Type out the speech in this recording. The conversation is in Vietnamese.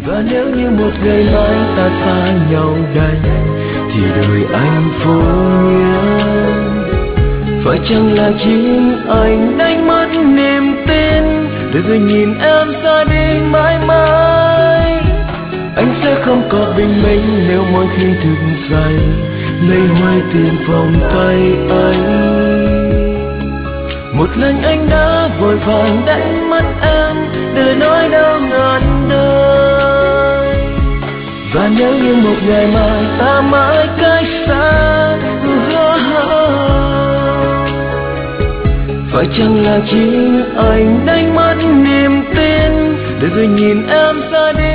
Và nếu như một ngày mai ta xa nhau đành thì đời anh vô nghĩa. Phải chăng là chính anh đánh mất niềm tin để rồi nhìn em ra đi mãi mãi. Anh sẽ không có bình minh nếu mỗi khi thức dậy lấy hoài tìm vòng tay anh. Một lần anh đã vội vàng đánh mất em để nỗi đau ngàn đời. Và nếu như một ngày mai ta mãi cách xa, phải chăng là chính anh đánh mất niềm tin để rồi nhìn em ra đi